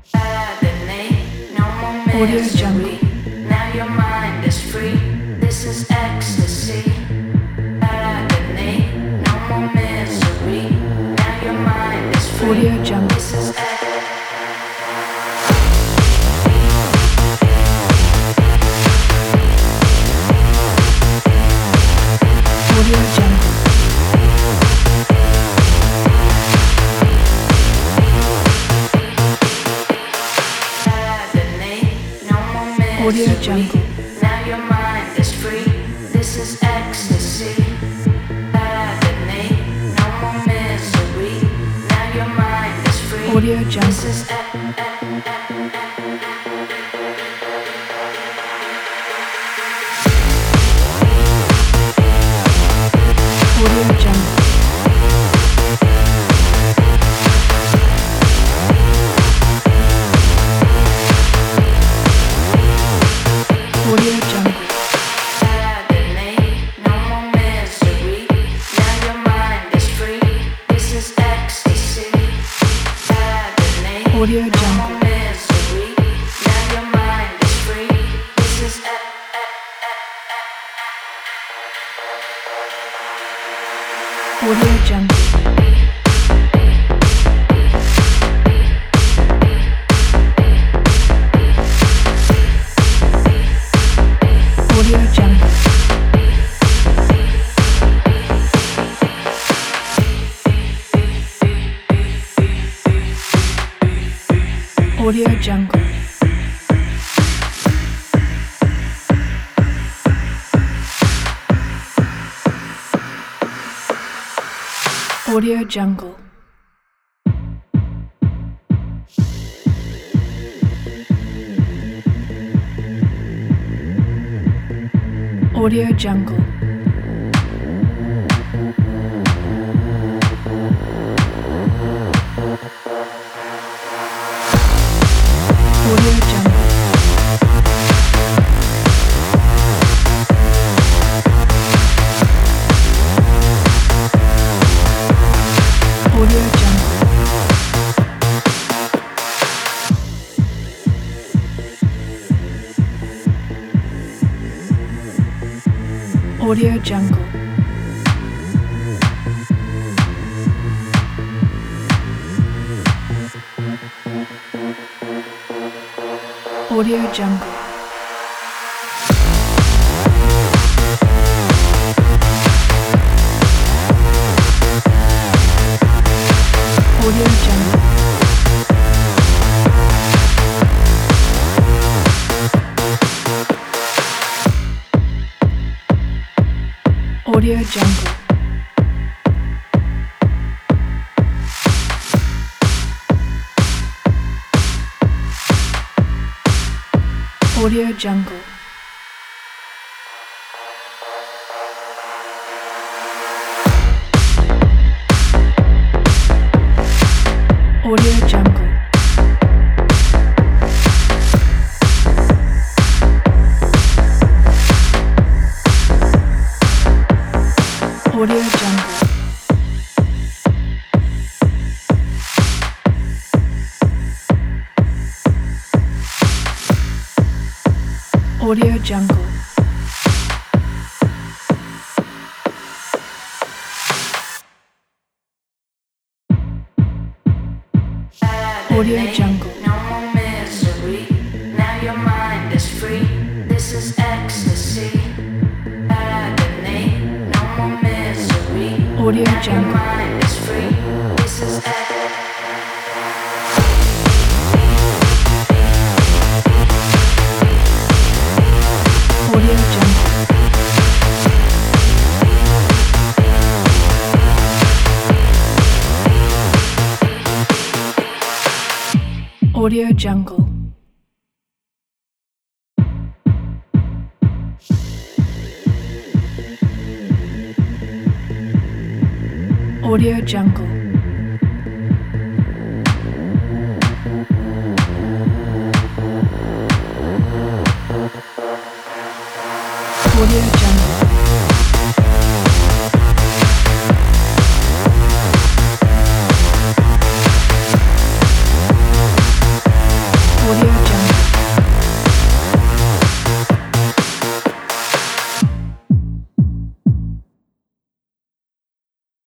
Audio Jungle. Now your mind is free. This is ecstasy. No more misery. Now your mind is free. Audio Jungle. This is Audio Jungle. Audio Jungle. Now your mind is free. This is ecstasy. No more misery. Now your mind is free. Audio Jungle. This is Audio Jungle. Audio Jungle. no more misery. Now your mind is free. This is ecstasy. Audio no Jungle. more misery. Now your mind is free. This is Audio Jungle. Audio Jungle. Audio Jungle. Audio Jungle. Audio Jungle. Audio Jungle. Audio Jungle. Audio Jungle. Audio Jungle. Audio Jungle. Audio Jungle. Audio Jungle. Audio Jungle. Audio Jungle. Audio Jungle. Audio Jungle. no more misery. Now your mind is free. This is ecstasy. No more misery. Audio Now your Jungle. mind is free. This is Audio Jungle. Audio Jungle. Audio Jungle.